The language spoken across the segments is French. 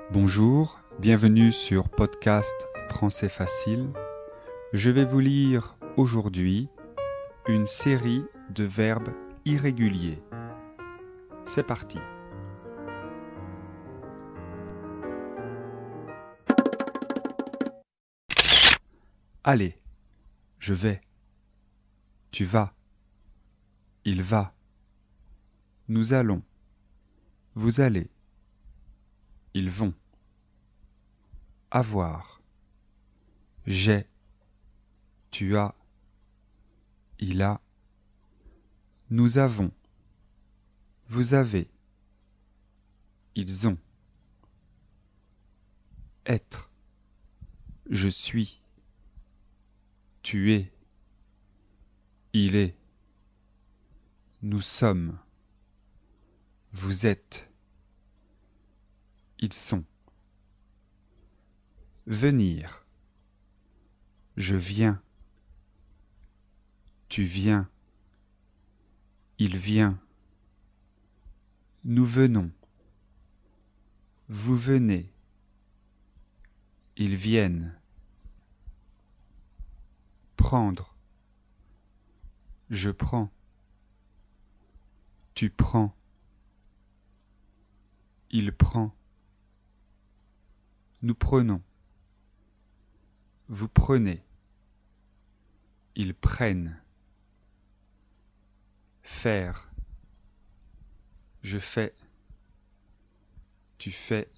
Bonjour, bienvenue sur Podcast Français Facile. Je vais vous lire aujourd'hui une série de verbes irréguliers. C'est parti. Allez, je vais. Tu vas. Il va. Nous allons. Vous allez. Ils vont. Avoir. J'ai. Tu as. Il a. Nous avons. Vous avez. Ils ont. Être. Je suis. Tu es. Il est. Nous sommes. Vous êtes. Ils sont. Venir. Je viens. Tu viens. Il vient. Nous venons. Vous venez. Ils viennent. Prendre. Je prends. Tu prends. Il prend. Nous prenons. Vous prenez. Ils prennent. Faire. Je fais. Tu fais.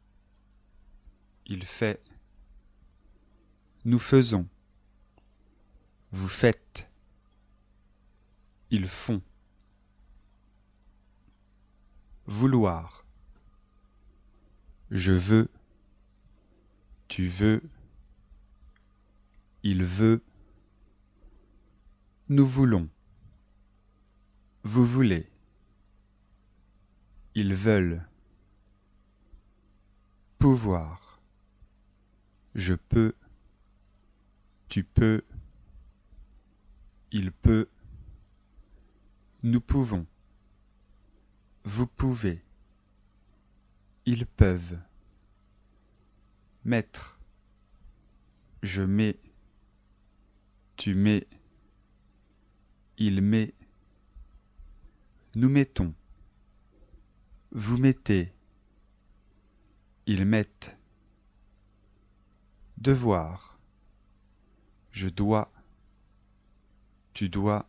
Il fait. Nous faisons. Vous faites. Ils font. Vouloir. Je veux. Tu veux. Il veut. Nous voulons. Vous voulez. Ils veulent. Pouvoir. Je peux. Tu peux. Il peut. Nous pouvons. Vous pouvez. Ils peuvent. Mettre. Je mets. Tu mets. Il met. Nous mettons. Vous mettez. Ils mettent. Devoir. Je dois. Tu dois.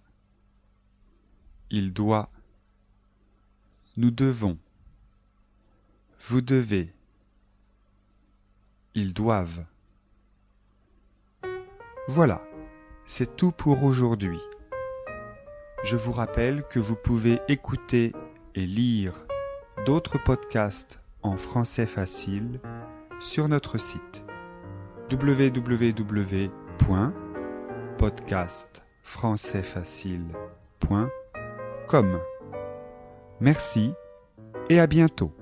Il doit. Nous devons. Vous devez. Ils doivent. Voilà, c'est tout pour aujourd'hui. Je vous rappelle que vous pouvez écouter et lire d'autres podcasts en français facile sur notre site www.podcastfrançaisfacile.com. Merci et à bientôt.